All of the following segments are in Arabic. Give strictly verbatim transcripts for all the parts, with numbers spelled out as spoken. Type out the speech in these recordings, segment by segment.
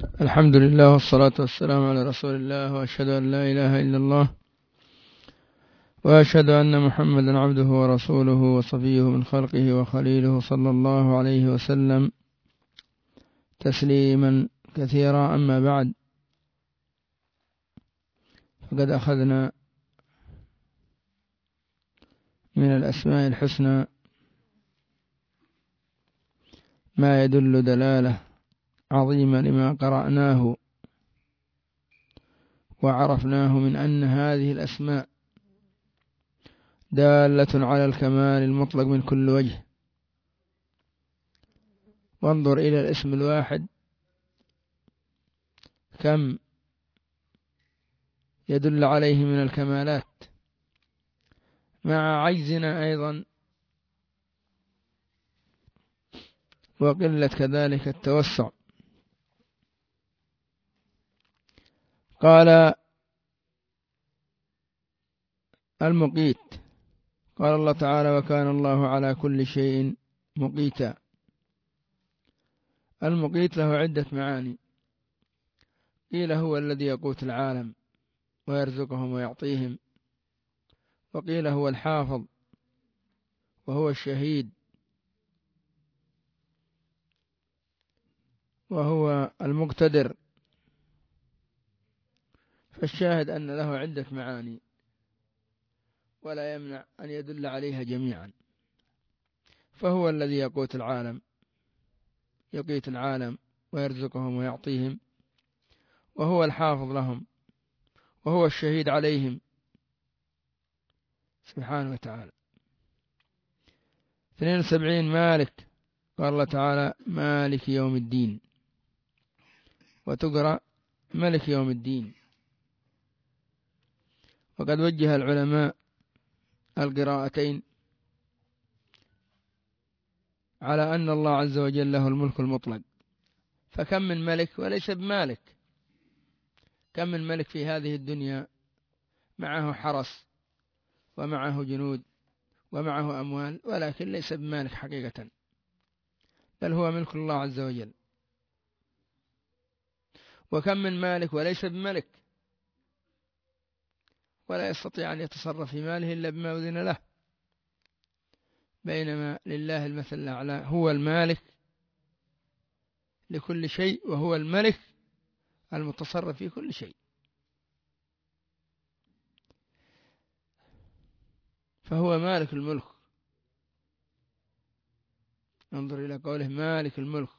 الحمد لله والصلاة والسلام على رسول الله، وأشهد أن لا إله إلا الله، وأشهد أن محمدا عبده ورسوله وصفيه من خلقه وخليله، صلى الله عليه وسلم تسليما كثيرا. أما بعد، فقد أخذنا من الأسماء الحسنى ما يدل دلالة عظيمة لما قرأناه وعرفناه من أن هذه الأسماء دالة على الكمال المطلق من كل وجه. وانظر إلى الاسم الواحد كم يدل عليه من الكمالات، مع عجزنا أيضا وقلة كذلك التوسع. قال المقيت، قال الله تعالى: وكان الله على كل شيء مقيتا. المقيت له عدة معاني، قيل هو الذي يقوت العالم ويرزقهم ويعطيهم، وقيل هو الحافظ وهو الشهيد وهو المقتدر. فالشاهد أن له عدة معاني ولا يمنع أن يدل عليها جميعا. فهو الذي يقوت العالم يقيت العالم ويرزقهم ويعطيهم، وهو الحافظ لهم، وهو الشهيد عليهم سبحانه وتعالى. اثنين وسبعين مالك، قال الله تعالى: مالك يوم الدين، وتقرأ ملك يوم الدين. وقد وجه العلماء القراءتين على أن الله عز وجل له الملك المطلق، فكم من ملك وليس بمالك. كم من ملك في هذه الدنيا معه حرس ومعه جنود ومعه أموال، ولكن ليس بمالك حقيقة، بل هو ملك الله عز وجل. وكم من مالك وليس بملك، ولا يستطيع أن يتصرف في ماله إلا بما أذن له، بينما لله المثل الأعلى، هو المالك لكل شيء، وهو الملك المتصرف في كل شيء. فهو مالك الملك. انظر إلى قوله مالك الملك.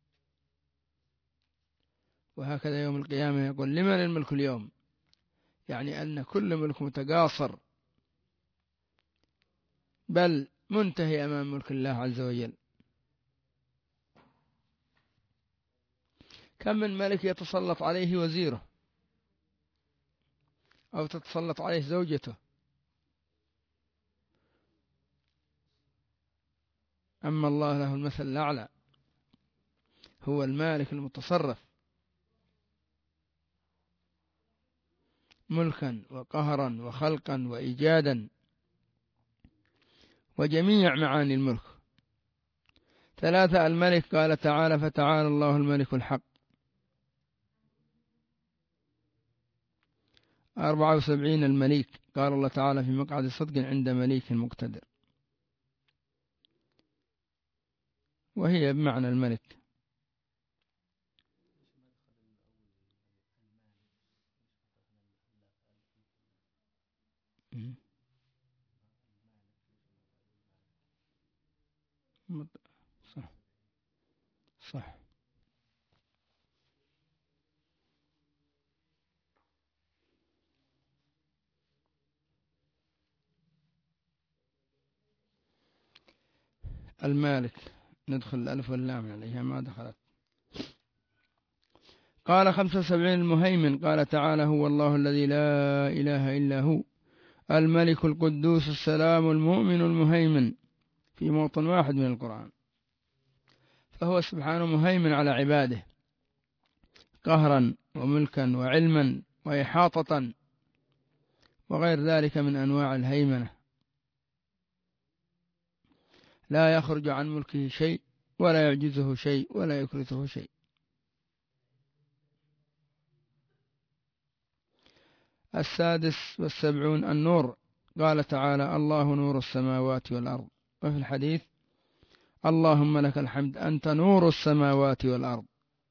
وهكذا يوم القيامة يقول: لمن الملك اليوم؟ يعني أن كل ملك متقاصر، بل منتهي أمام ملك الله عز وجل. كم من ملك يتسلط عليه وزيره أو تتسلط عليه زوجته، أما الله له المثل الأعلى، هو المالك المتصرف ملكا وقهرا وخلقا وإيجادا وجميع معاني الملك. ثلاثة الملك، قال تعالى: فتعالى الله الملك الحق. أربعة وسبعين المليك، قال الله تعالى: في مقعد صدق عند مليك مقتدر، وهي بمعنى الملك. صح صح. المالك ندخل الألف واللام عليها ما دخلت. قال خمسة وسبعين المهيمن، قال تعالى: هو الله الذي لا إله إلا هو الملك القدوس السلام المؤمن المهيمن، في موطن واحد من القرآن. فهو سبحانه مهيمن على عباده قهرا وملكا وعلما وإحاطة وغير ذلك من أنواع الهيمنة، لا يخرج عن ملكه شيء ولا يعجزه شيء ولا يكرثه شيء. السادس والسبعون النور، قال تعالى الله نور السماوات والأرض. وفي الحديث اللهم لك الحمد أنت نور السماوات والأرض.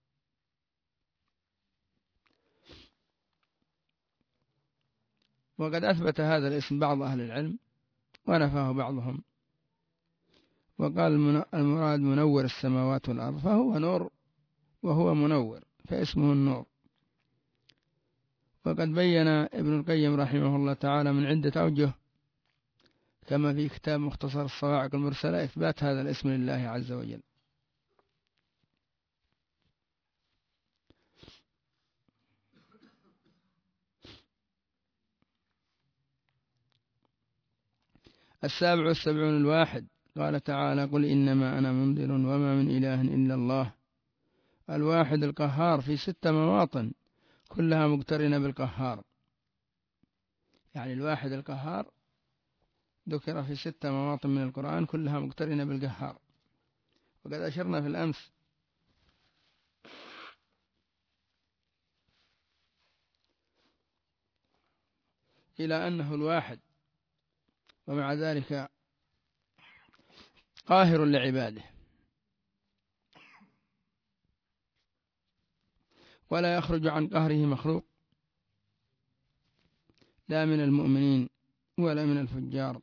وقد أثبت هذا الاسم بعض أهل العلم ونفاه بعضهم، وقال المراد منور السماوات والأرض، فهو نور وهو منور فاسمه النور. وقد بين ابن القيم رحمه الله تعالى من عدة أوجه كما في كتاب مختصر الصواعق المرسلة إثبات هذا الاسم لله عز وجل. السابع والسبعون الواحد، قال تعالى قل إنما أنا منذر وما من إله إلا الله. الواحد القهار في ست مواطن كلها مقترنة بالقهار، يعني الواحد القهار ذكر في ست مواطن من القرآن كلها مقترنة بالقهار. وقد أشرنا في الأمس إلى أنه الواحد، ومع ذلك قاهر لعباده، ولا يخرج عن قهره مخلوق لا من المؤمنين ولا من الفجار.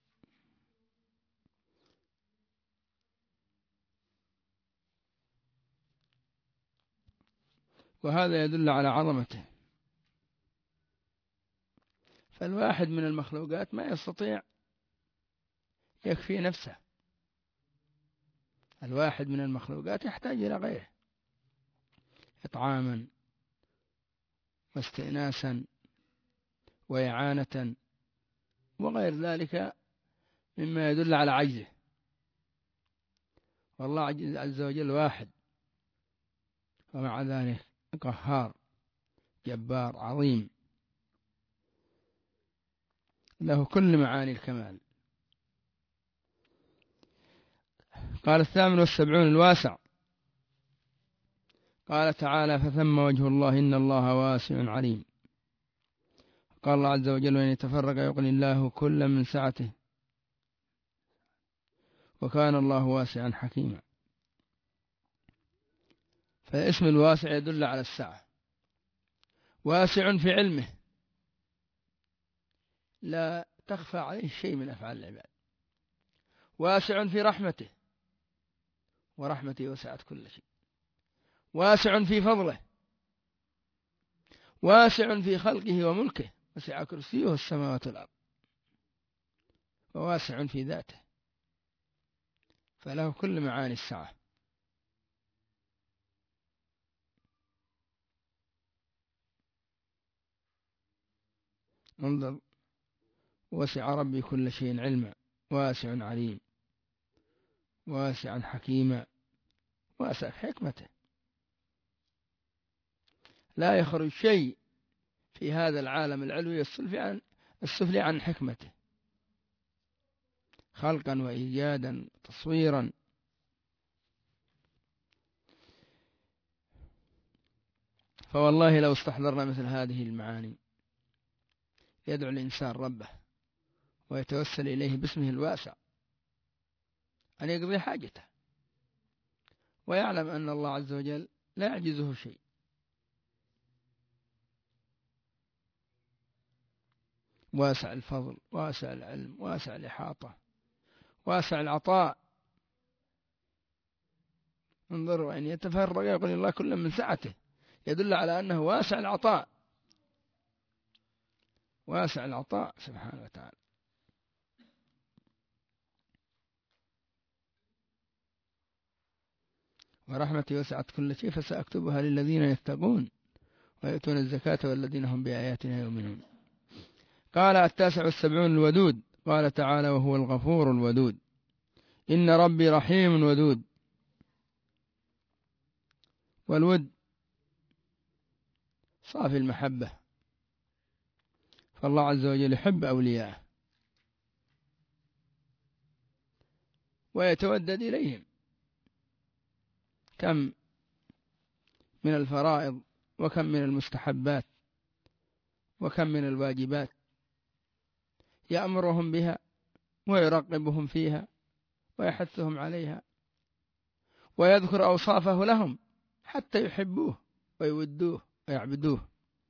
وهذا يدل على عظمته. فالواحد من المخلوقات ما يستطيع يكفي نفسه، الواحد من المخلوقات يحتاج إلى غيره إطعاما واستئناسا وإعانة وغير ذلك مما يدل على عجزه. والله عز وجل واحد، ومع ذلك قهار جبار عظيم له كل معاني الكمال. قال الثامن والسبعون الواسع، قال تعالى فثم وجه الله إن الله واسع عليم. قال الله عز وجل وإن يتفرق يغني الله كل من سعته وكان الله واسعا حكيما. فاسم الواسع يدل على السعة، واسع في علمه لا تخفى عليه شيء من أفعال العباد، واسع في رحمته ورحمته وسعت كل شيء، واسع في فضله، واسع في خلقه وملكه وسع كرسيه السماوات والأرض، وواسع في ذاته، فله كل معاني السعة. انظر وسع ربي كل شيء علما واسع عليم واسعا حكيما، واسع في حكمته، لا يخرج شيء في هذا العالم العلوي السفلي عن السفلي عن حكمته خلقا وإيجادا تصويرا. فوالله لو استحضرنا مثل هذه المعاني يدعو الإنسان ربه ويتوسل إليه باسمه الواسع أن يقضي حاجته، ويعلم أن الله عز وجل لا يعجزه شيء. واسع الفضل واسع العلم واسع الإحاطة واسع العطاء. انظر وإن يتفرق يقول الله كل من سعته، يدل على أنه واسع العطاء، واسع العطاء سبحانه وتعالى. ورحمتي وسعت كل شيء فسأكتبها للذين يتقون ويؤتون الزكاة والذين هم بآياتنا يؤمنون. قال التاسع والسبعون الودود، قال تعالى وهو الغفور الودود إن ربي رحيم ودود. والود صافي المحبة، فالله عز وجل يحب أولياءه ويتودد إليهم، كم من الفرائض وكم من المستحبات وكم من الواجبات يأمرهم بها ويرقبهم فيها ويحثهم عليها ويذكر أوصافه لهم حتى يحبوه ويودوه ويعبدوه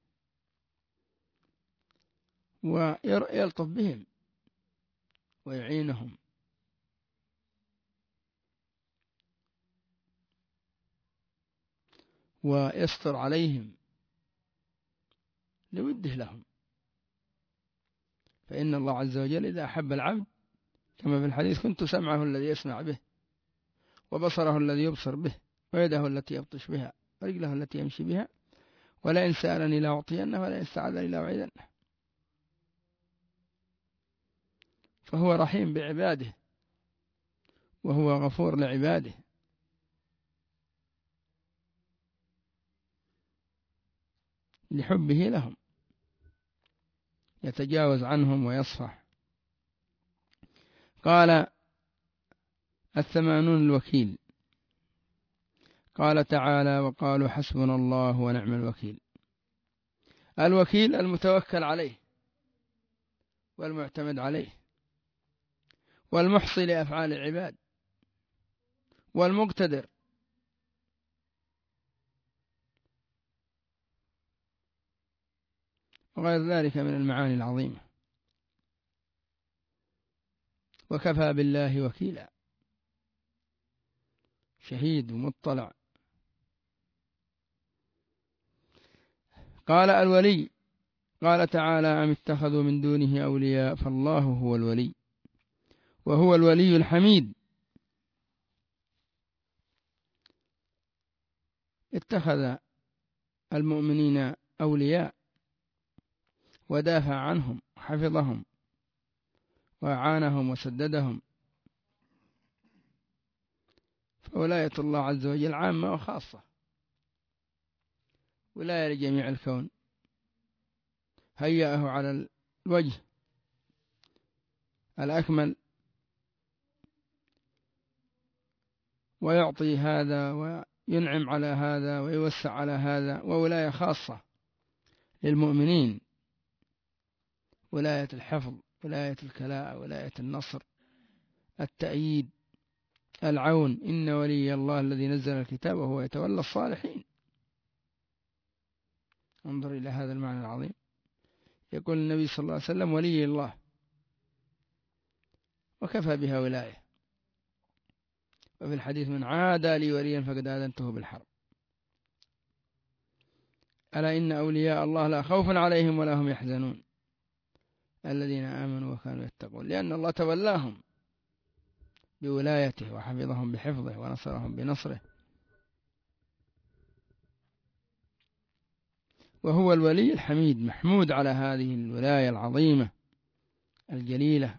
ويلطف بهم ويعينهم. ويستر عليهم لوده لهم. فإن الله عز وجل إذا أحب العبد كما في الحديث كنت سمعه الذي يسمع به وبصره الذي يبصر به ويده التي يبطش بها ورجله التي يمشي بها ولئن سألني لأعطينه ولئن استعاذني لأعيذنه. فهو رحيم بعباده وهو غفور لعباده. لحبه لهم يتجاوز عنهم ويصفح. قال الثمانون الوكيل. قال تعالى وقالوا حسبنا الله ونعم الوكيل. الوكيل المتوكل عليه والمعتمد عليه والمحصي لأفعال العباد والمقتدر. وغير ذلك من المعاني العظيمة. وكفى بالله وكيلا شهيد ومطلع. قال الولي. قال تعالى أم اتخذوا من دونه أولياء فالله هو الولي وهو الولي الحميد. اتخذ المؤمنين أولياء ودافع عنهم وحفظهم وأعانهم وسددهم. فولاية الله عز وجل عامة وخاصة، ولاية لجميع الكون، هيأه على الوجه الأكمل ويعطي هذا وينعم على هذا ويوسع على هذا. وولاية خاصة للمؤمنين، ولاية الحفظ، ولاية الكلاء، ولاية النصر، التأييد، العون. إن ولي الله الذي نزل الكتاب وهو يتولى الصالحين. انظر إلى هذا المعنى العظيم. يقول النبي صلى الله عليه وسلم ولي الله وكفى بها ولاية. وفي الحديث من عادى لي وليا فقد آذنته بالحرب. ألا إن أولياء الله لا خوف عليهم ولا هم يحزنون الذين آمنوا وكانوا يتقون، لأن الله تولاهم بولايته وحفظهم بحفظه ونصرهم بنصره. وهو الولي الحميد، محمود على هذه الولاية العظيمة الجليلة.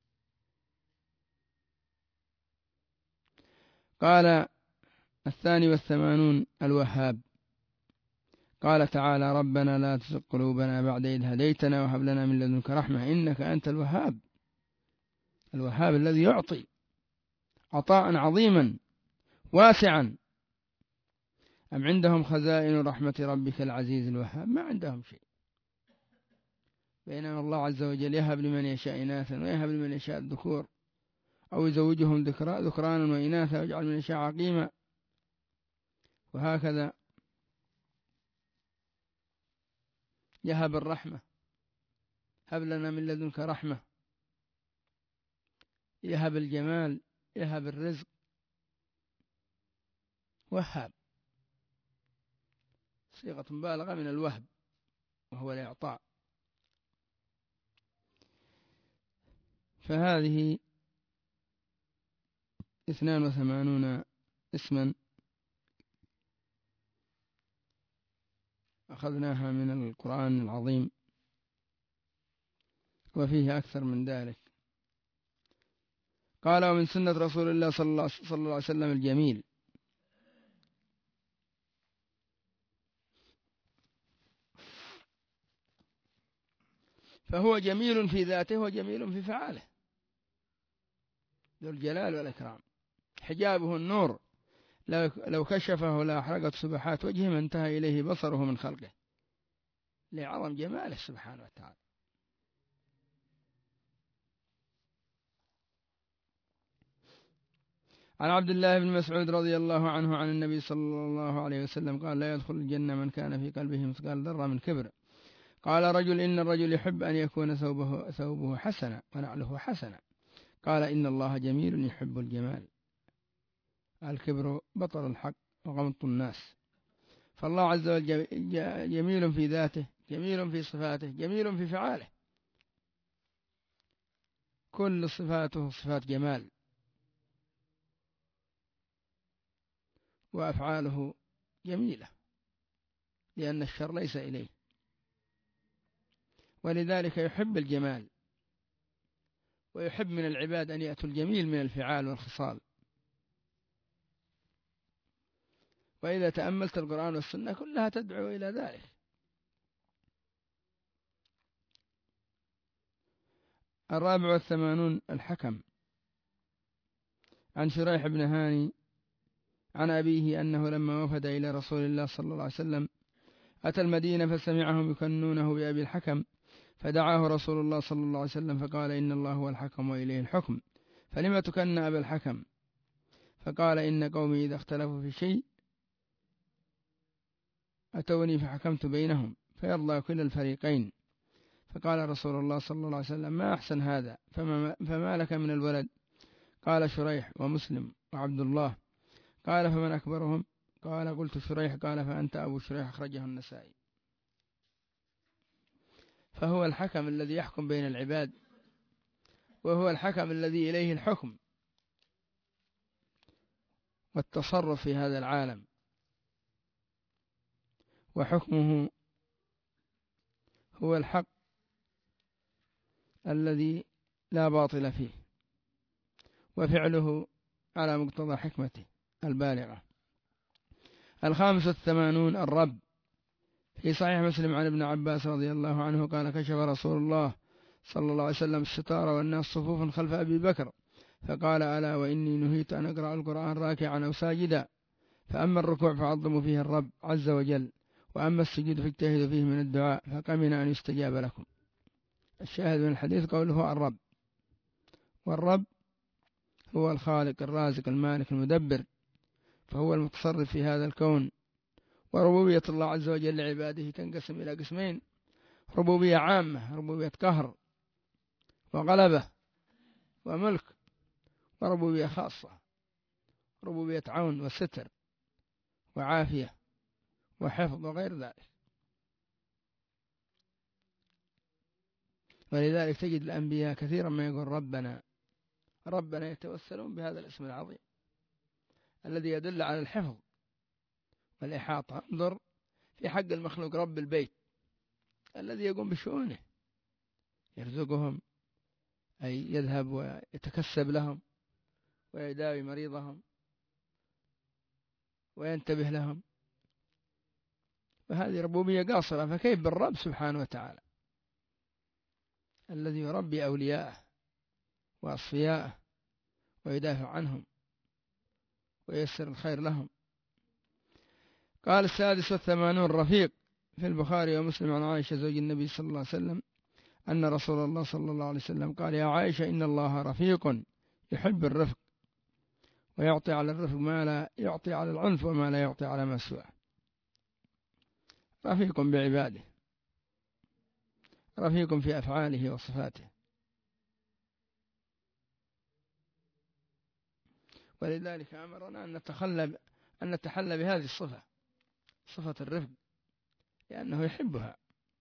قال الثاني والثمانون الوهاب. قال تعالى ربنا لا تزغ قلوبنا بعد إذ هديتنا وهب لنا من لدنك رحمة إنك أنت الوهاب. الوهاب الذي يعطي عطاء عظيما واسعا. أم عندهم خزائن رحمة ربك العزيز الوهاب؟ ما عندهم شيء. بينما الله عز وجل يهب لمن يشاء إناثا ويهب لمن يشاء الذكور أو يزوجهم ذكرانا وإناثا ويجعل من يشاء عقيما. وهكذا يهب الرحمة، هب لنا من لدنك رحمة، يهب الجمال، يهب الرزق. وهاب صيغة مبالغة من الوهب وهو الإعطاء. فهذه اثنان وثمانون اسما أخذناها من القرآن العظيم، وفيه أكثر من ذلك. قال ومن سنة رسول الله صلى الله عليه وسلم الجميل. فهو جميل في ذاته وجميل في فعاله، ذو الجلال والإكرام. حجابه النور، لو كشفه لأحرقت سبحات وجهه ما انتهى إليه بصره من خلقه. لعظم جماله سبحانه وتعالى. عن عبد الله بن مسعود رضي الله عنه عن النبي صلى الله عليه وسلم قال لا يدخل الجنة من كان في قلبه مثقال ذرة من كبر. قال رجل إن الرجل يحب أن يكون ثوبه, ثوبه حسنا ونعله حسنا. قال إن الله جميل يحب الجمال. الكبر بطر الحق وغمط الناس. فالله عز وجل جميل في ذاته، جميل في صفاته، جميل في فعاله، كل صفاته صفات جمال، وأفعاله جميلة لأن الشر ليس إليه، ولذلك يحب الجمال، ويحب من العباد أن يأتوا الجميل من الفعال والخصال. وإذا تأملت القرآن والسنة كلها تدعو إلى ذلك. الرابع والثمانون الحكم. عن شريح بن هاني عن أبيه أنه لما وفد إلى رسول الله صلى الله عليه وسلم أتى المدينة فسمعهم يكنونه بأبي الحكم، فدعاه رسول الله صلى الله عليه وسلم فقال إن الله هو الحكم وإليه الحكم، فلما تكن أبا الحكم؟ فقال إن قومي إذا اختلفوا في شيء أتوني فحكمت بينهم فيرضى كل الفريقين. فقال رسول الله صلى الله عليه وسلم ما أحسن هذا، فما, فما لك من الولد؟ قال شريح ومسلم وعبد الله. قال فمن أكبرهم؟ قال قلت شريح. قال فأنت أبو شريح، أخرجه النسائي. فهو الحكم الذي يحكم بين العباد، وهو الحكم الذي إليه الحكم والتصرف في هذا العالم، وحكمه هو الحق الذي لا باطل فيه، وفعله على مقتضى حكمته البالغة. الخامس والثمانون الرب. في صحيح مسلم عن ابن عباس رضي الله عنه قال كشف رسول الله صلى الله عليه وسلم الستار والناس صفوف خلف أبي بكر فقال ألا وإني نهيت أن أقرأ القرآن راكعا أو ساجدا، فأما الركوع فعظموا فيه الرب عز وجل، وأما السجود فاجتهدوا فيه من الدعاء فقمن أن يستجاب لكم. الشاهد من الحديث قوله الرب، والرب هو الخالق الرازق المالك المدبر، فهو المتصرف في هذا الكون. وربوبية الله عز وجل لعباده تنقسم إلى قسمين: ربوبية عامة، ربوبية قهر وغلبة وملك، وربوبية خاصة، ربوبية عون وستر وعافية وحفظ وغير ذلك. ولذلك تجد الأنبياء كثيرا ما يقول ربنا ربنا، يتوسلون بهذا الاسم العظيم الذي يدل على الحفظ والإحاطة. انظر في حق المخلوق رب البيت الذي يقوم بشؤونه، يرزقهم، أي يذهب ويتكسب لهم ويداوي مريضهم وينتبه لهم، فهذه ربوبية قاصرة. فكيف بالرب سبحانه وتعالى الذي يربي أولياءه وأصفياءه ويدافع عنهم وييسر الخير لهم. قال السادس والثمانون الرفيق. في البخاري ومسلم عن عائشة زوج النبي صلى الله عليه وسلم أن رسول الله صلى الله عليه وسلم قال يا عائشة إن الله رفيق يحب الرفق، ويعطي على الرفق ما لا يعطي على العنف، وما لا يعطي على ما سواه. رفيق بعباده، رفيق في أفعاله وصفاته. ولذلك أمرنا أن نتخلى أن نتحلى بهذه الصفة، صفة الرفق، لأنه يحبها.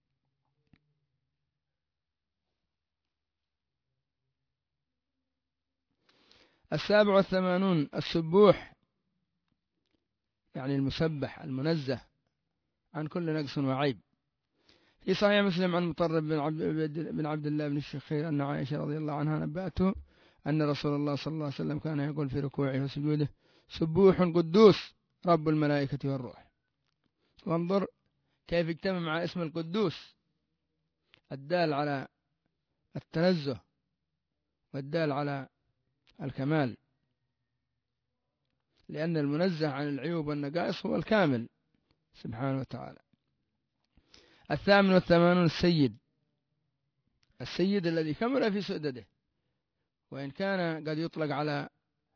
السابع والثمانون السبوح، يعني المسبح المنزه عن كل نقص وعيب. في صحيح مسلم عن مطرب بن عبد, بن عبد الله بن الشخير أن عائشة رضي الله عنها نبأته أن رسول الله صلى الله عليه وسلم كان يقول في ركوعه وسجوده سبوح قدوس رب الملائكة والروح. وانظر كيف اجتمع مع اسم القدوس الدال على التنزه والدال على الكمال، لأن المنزه عن العيوب والنقائص هو الكامل سبحانه وتعالى. الثامن والثمانون السيد، السيد الذي كمل في سؤدده، وإن كان قد يطلق على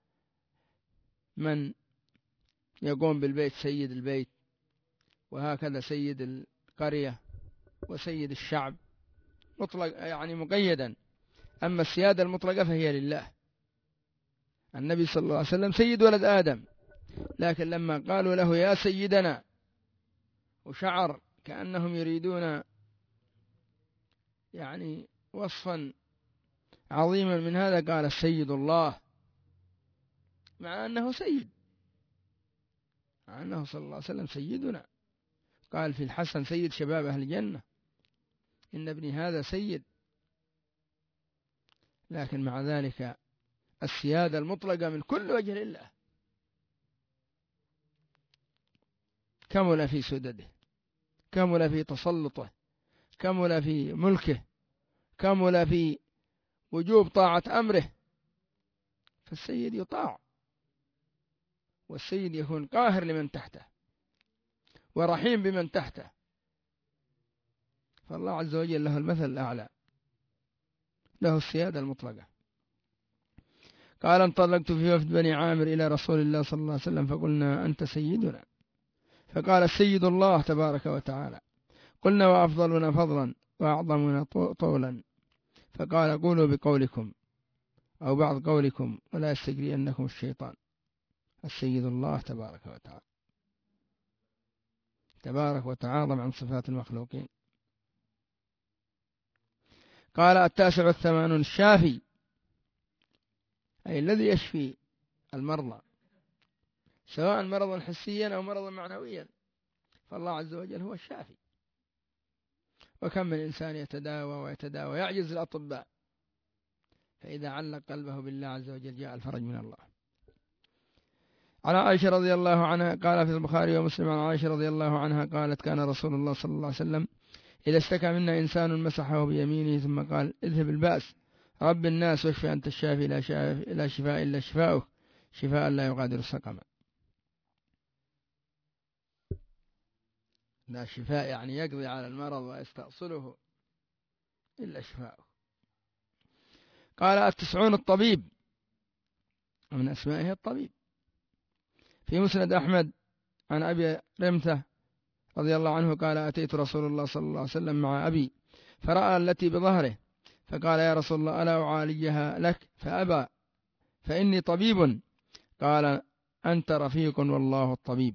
من يقوم بالبيت سيد البيت، وهكذا سيد القرية وسيد الشعب، مطلق يعني مقيدا. أما السيادة المطلقة فهي لله. النبي صلى الله عليه وسلم سيد ولد آدم، لكن لما قالوا له يا سيدنا وشعر كأنهم يريدون يعني وصفا عظيما من هذا، قال السيد الله، مع أنه سيد، مع أنه صلى الله عليه وسلم سيدنا. قال في الحسن سيد شباب أهل الجنة، إن ابني هذا سيد. لكن مع ذلك السيادة المطلقة من كل وجه لله، كمل في سدده، كمل في تسلطه، كمل في ملكه، كمل في وجوب طاعة أمره. فالسيد يطاع، والسيد يكون قاهر لمن تحته ورحيم بمن تحته. فالله عز وجل له المثل الأعلى، له السيادة المطلقة. قال انطلقت في وفد بني عامر إلى رسول الله صلى الله عليه وسلم فقلنا أنت سيدنا، فقال السيد الله تبارك وتعالى. قلنا وأفضلنا فضلا وأعظمنا طولا، فقال قولوا بقولكم أو بعض قولكم ولا يستجرينكم الشيطان. السيد الله تبارك وتعالى، تبارك وتعاظم عن صفات المخلوقين. قال التاسع والثمانون الشافي، أي الذي يشفي المرضى، سواء مرضا حسيا أو مرضا معنويا، فالله عز وجل هو الشافي. وكم من إنسان يتداوى ويتداوى يعجز الأطباء، فإذا علق قلبه بالله عز وجل جاء الفرج من الله. على عائشة رضي الله عنها قال في البخاري ومسلم عن عائشة رضي الله عنها قالت كان رسول الله صلى الله عليه وسلم إذا اشتكى منا إنسان مسحه بيمينه ثم قال اذهب البأس رب الناس واشفي أنت الشافي لا شفاء إلا شفاؤك شفاء لا يغادر سقما. لا شفاء يعني يقضي على المرض ويستأصله إلا شفاؤه. قال التسعون الطبيب، ومن أسمائه الطبيب. في مسند أحمد عن أبي رمثة رضي الله عنه قال أتيت رسول الله صلى الله عليه وسلم مع أبي فرأى التي بظهره فقال يا رسول الله ألا أعالجها لك؟ فأبى فإني طبيب. قال أنت رفيق والله الطبيب.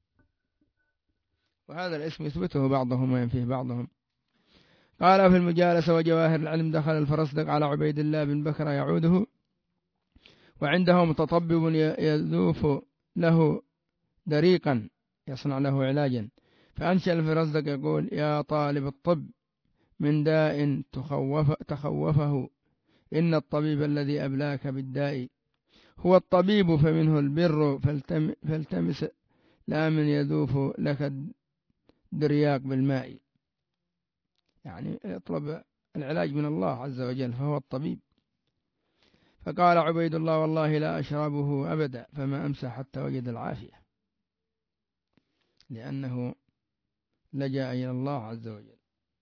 وهذا الاسم يثبته بعضهم وينفيه بعضهم. قال في المجالسة وجواهر العلم دخل الفرزدق على عبيد الله بن بكر يعوده وعنده متطبب يذوف له دريقا يصنع له علاجا، فأنشأ الفرزدق يقول يا طالب الطب من داء تخوف تخوفه إن الطبيب الذي أبلاك بالداء هو الطبيب فمنه البر فالتم فالتمس لا من يذوف لك الدرياق بالماء. يعني يطلب العلاج من الله عز وجل فهو الطبيب. فقال عبيد الله والله لا أشربه أبدا، فما أمسى حتى وجد العافية، لأنه لجأ إلى الله عز وجل.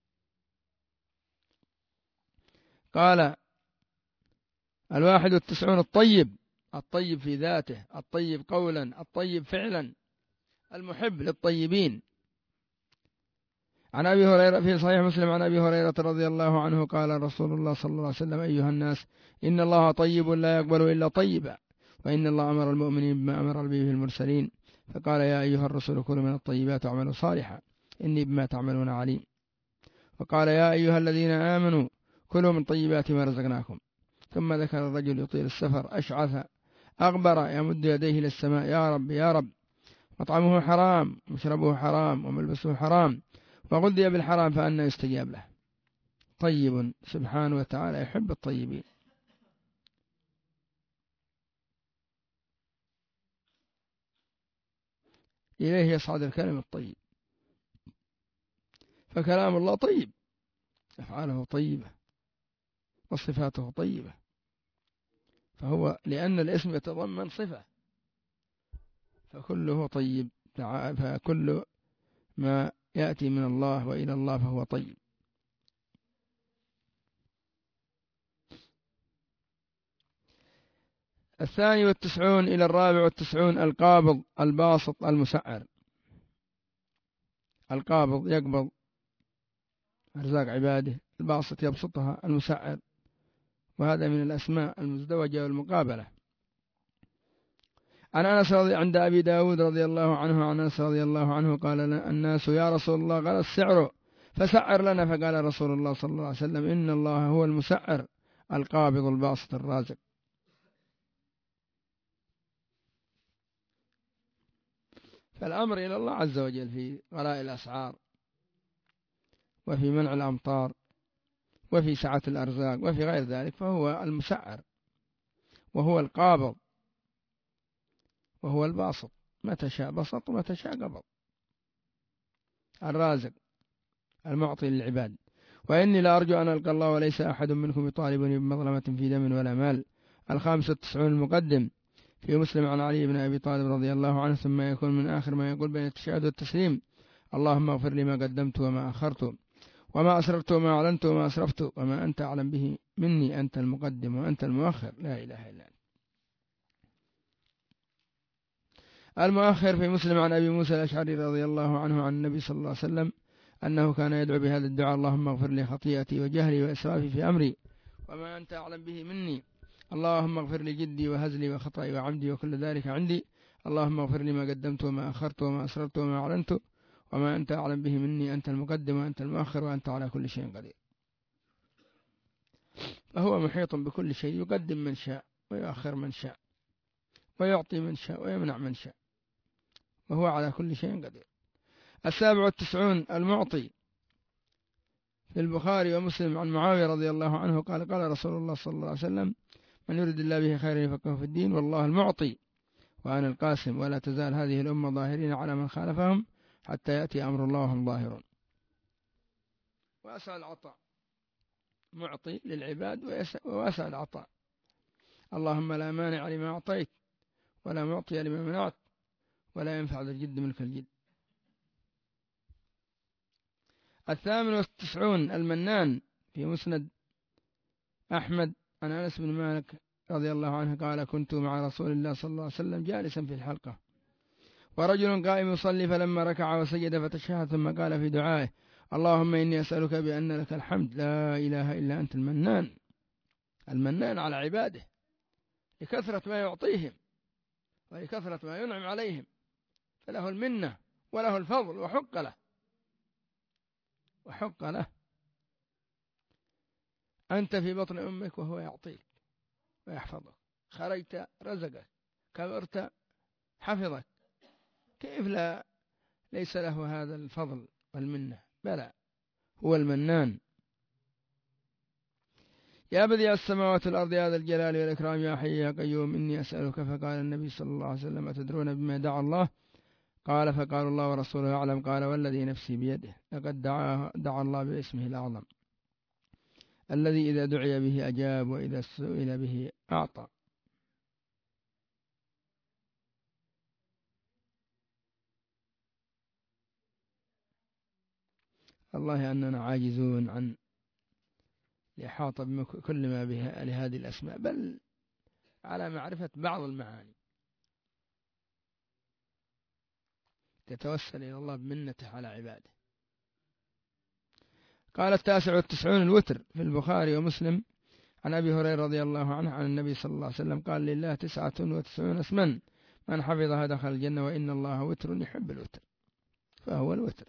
قال الواحد والتسعون الطيب، الطيب في ذاته، الطيب قولا، الطيب فعلا، المحب للطيبين. عن أبي هريرة في صحيح مسلم عن أبي هريرة رضي الله عنه قال رسول الله صلى الله عليه وسلم أيها الناس إن الله طيب لا يقبل إلا طيبا، وإن الله أمر المؤمنين بما أمر به المرسلين، فقال يا أيها الرسول كلوا من الطيبات واعملوا صالحا إني بما تعملون عليم. وقال يا أيها الذين آمنوا كلوا من طيبات ما رزقناكم. ثم ذكر الرجل يطيل السفر أشعث أغبر يمد يديه إلى السماء يا رب يا رب، مطعمه حرام مشربه حرام وملبسه حرام وغذي بالحرام فأنى يستجاب له. طيب سبحانه وتعالى يحب الطيبين. إليه يصعد الكلم الطيب، فكلام الله طيب، أفعاله طيبة وصفاته طيبة، فهو لأن الاسم يتضمن صفة فكله طيب، فكل ما يأتي من الله وإلى الله فهو طيب. الثاني والتسعون إلى الرابع والتسعون القابض الباسط المسعر. القابض يقبض أرزاق عباده، الباسط يبسطها، المسعر، وهذا من الأسماء المزدوجة والمقابلة. عن أنس عند أبي داود رضي الله عنه عن أنس رضي الله عنه قال الناس يا رسول الله قال السعر فسعر لنا، فقال رسول الله صلى الله عليه وسلم إن الله هو المسعر القابض الباسط الرازق. فالأمر إلى الله عز وجل في غلاء الأسعار وفي منع الأمطار وفي سعة الأرزاق وفي غير ذلك، فهو المسعر وهو القابض وهو الباسط، متى شاء بسط ومتى شاء قبض، الرازق المعطي للعباد. وإني لأرجو أن ألقى الله وليس أحد منكم يطالبني بمظلمة في دم ولا مال. الخامس والتسعون المقدم في مسلم عن علي بن أبي طالب رضي الله عنه ثم يكون من آخر ما يقول بين التشهد والتسليم اللهم اغفر لي ما قدمت وما أخرت وما أسررت وما أعلنت وما أسرفت وما أنت أعلم به مني، أنت المقدم وأنت المؤخر لا إله إلا أنت. المؤخر في مسلم عن أبي موسى الأشعري رضي الله عنه عن النبي صلى الله عليه وسلم أنه كان يدعو بهذا الدعاء اللهم اغفر لي خطيئتي وجهلي وإسرافي في أمري وما أنت أعلم به مني، اللهم اغفر لي جدي وهزلي وخطئي وعمدي وكل ذلك عندي، اللهم اغفر لي ما قدمت وما أخرت وما أسررت وما أعلنت وما أنت أعلم به مني، أنت المقدم وأنت المؤخر وأنت على كل شيء قدير. فهو محيط بكل شيء، يقدم من شاء ويؤخر من شاء ويعطي من شاء ويمنع من شاء، وهو على كل شيء قدير. السابع والتسعون المعطي في البخاري ومسلم عن معاوية رضي الله عنه قال قال رسول الله صلى الله عليه وسلم من يريد الله به خيرا يفقهه في الدين والله المعطي وأنا القاسم، ولا تزال هذه الأمة ظاهرين على من خالفهم حتى يأتي أمر الله وهم ظاهرون. وأسأل العطاء معطي للعباد وأسأل العطاء، اللهم لا مانع لما أعطيت ولا معطي لما منعت ولا ينفع ذا الجد منك الجد. الثامن والتسعون المنان في مسند أحمد عن أنس بن مالك رضي الله عنه قال كنت مع رسول الله صلى الله عليه وسلم جالسا في الحلقة ورجل قائم يصلي فلما ركع وسجد فتشهد ثم قال في دعائه اللهم إني أسألك بأن لك الحمد لا إله إلا أنت المنان، المنان على عباده لكثرة ما يعطيهم ولكثرة ما ينعم عليهم، فله المنة وله الفضل وحق له وحق له. أنت في بطن أمك وهو يعطيك ويحفظك، خرجت رزقك، كبرت حفظك، كيف لا ليس له هذا الفضل والمنة؟ بلى هو المنان. يا بديع السماوات والأرض يا ذا الجلال والإكرام يا حي يا قيوم إني أسألك. فقال النبي صلى الله عليه وسلم أتدرون بما دعا الله؟ قال فقال الله ورسوله أعلم. قال والذي نفسي بيده لقد دعا, دعا الله باسمه الأعظم الذي إذا دعي به أجاب وإذا سئل به أعطى. الله أننا عاجزون عن الإحاطة بكل ما بها لهذه الأسماء، بل على معرفة بعض المعاني تتوسل إلى الله بمنته على عباده. قال التاسع والتسعون الوتر في البخاري ومسلم عن أبي هريرة رضي الله عنه عن النبي صلى الله عليه وسلم قال لله تسعة وتسعون اسما من حفظها دخل الجنة وإن الله وتر يحب الوتر، فهو الوتر.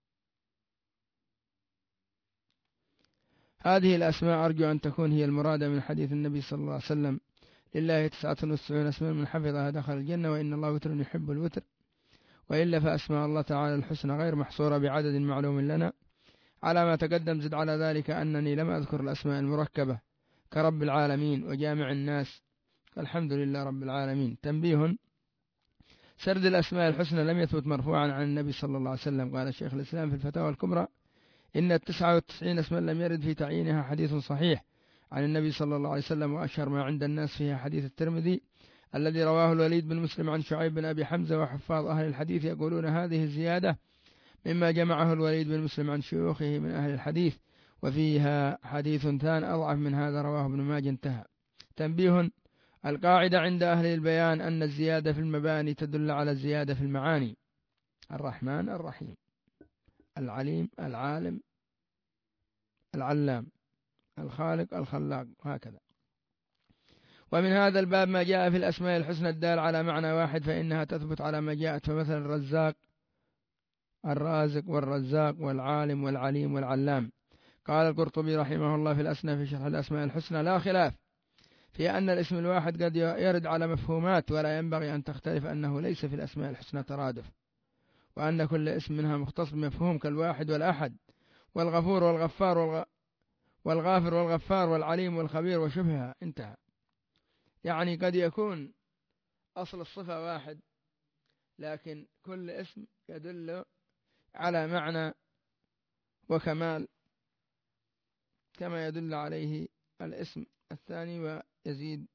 هذه الأسماء أرجو أن تكون هي المرادة من حديث النبي صلى الله عليه وسلم لله تسعة وتسعون اسما من حفظها دخل الجنة وإن الله وتر يحب الوتر، وإلا فأسماء الله تعالى الحسنى غير محصورة بعدد معلوم لنا. على ما تقدم زد على ذلك أنني لم أذكر الأسماء المركبة كرب العالمين وجامع الناس، الحمد لله رب العالمين. تنبيه: سرد الأسماء الحسنى لم يثبت مرفوعا عن النبي صلى الله عليه وسلم. قال الشيخ الإسلام في الفتاوى الكبرى إن التسعة والتسعين اسما لم يرد في تعيينها حديث صحيح عن النبي صلى الله عليه وسلم، وأشهر ما عند الناس فيها حديث الترمذي الذي رواه الوليد بن مسلم عن شعيب بن أبي حمزة، وحفاظ أهل الحديث يقولون هذه الزيادة مما جمعه الوليد بن مسلم عن شيوخه من أهل الحديث، وفيها حديث ثاني أضعف من هذا رواه ابن ماجه انتهى. تنبيه: القاعدة عند أهل البيان أن الزيادة في المباني تدل على الزيادة في المعاني. الرحمن الرحيم، العليم العالم العلام، الخالق الخلاق، هكذا. ومن هذا الباب ما جاء في الأسماء الحسنى الدال على معنى واحد فإنها تثبت على ما جاءت، فمثلا الرزاق الرازق والرزاق والعالم والعليم والعلام. قال القرطبي رحمه الله في الأسنى في شرح الأسماء الحسنى: لا خلاف في أن الاسم الواحد قد يرد على مفهومات، ولا ينبغي أن تختلف أنه ليس في الأسماء الحسنى ترادف، وأن كل اسم منها مختص بمفهوم كالواحد والأحد والغفور والغفار والغ... والغافر والغفار والعليم والخبير وشبهها، انتهى. يعني قد يكون أصل الصفة واحد، لكن كل اسم يدل على معنى وكمال كما يدل عليه الاسم الثاني ويزيد،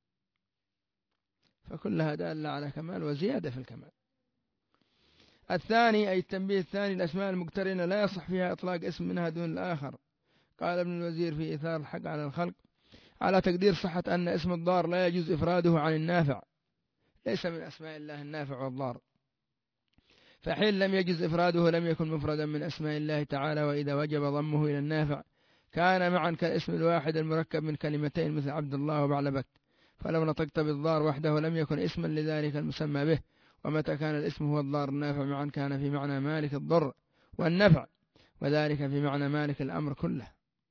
فكلها دالة على كمال وزيادة في الكمال. الثاني أي التنبيه الثاني: الأسماء المقترنة لا يصح فيها إطلاق اسم منها دون الآخر. قال ابن الوزير في إثار الحق على الخلق: على تقدير صحة أن اسم الضار لا يجوز إفراده عن النافع، ليس من أسماء الله النافع والضار، فحين لم يجوز إفراده لم يكن مفردا من أسماء الله تعالى، وإذا وجب ضمه إلى النافع كان معا كالاسم الواحد المركب من كلمتين مثل عبد الله وبعلبك، فلو نطقت بالضار وحده لم يكن اسما لذلك المسمى به. ومتى كان الاسم هو الضار النافع معا كان في معنى مالك الضر والنفع، وذلك في معنى مالك الأمر كله،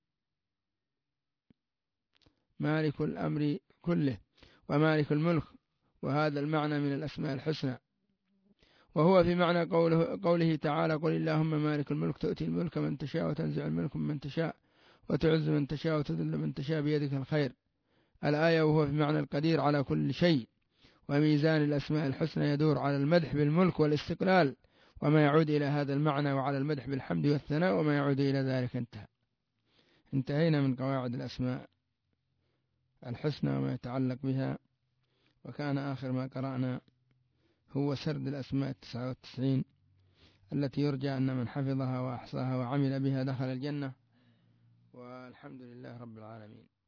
مالك الأمر كله ومالك الملك، وهذا المعنى من الأسماء الحسنى. وهو في معنى قوله, قوله تعالى: قل اللهم مالك الملك تؤتي الملك من تشاء وتنزع الملك من تشاء وتعز من تشاء وتذل من تشاء بيدك الخير، الآية. وهو في معنى القدير على كل شيء. وميزان الأسماء الحسنى يدور على المدح بالملك والاستقلال وما يعود إلى هذا المعنى، وعلى المدح بالحمد والثناء وما يعود إلى ذلك. انتهى. انتهينا من قواعد الأسماء الحسنى وما يتعلق بها، وكان آخر ما قرأنا هو سرد الأسماء التسعة والتسعين التي يرجى أن من حفظها وأحصاها وعمل بها دخل الجنة، والحمد لله رب العالمين.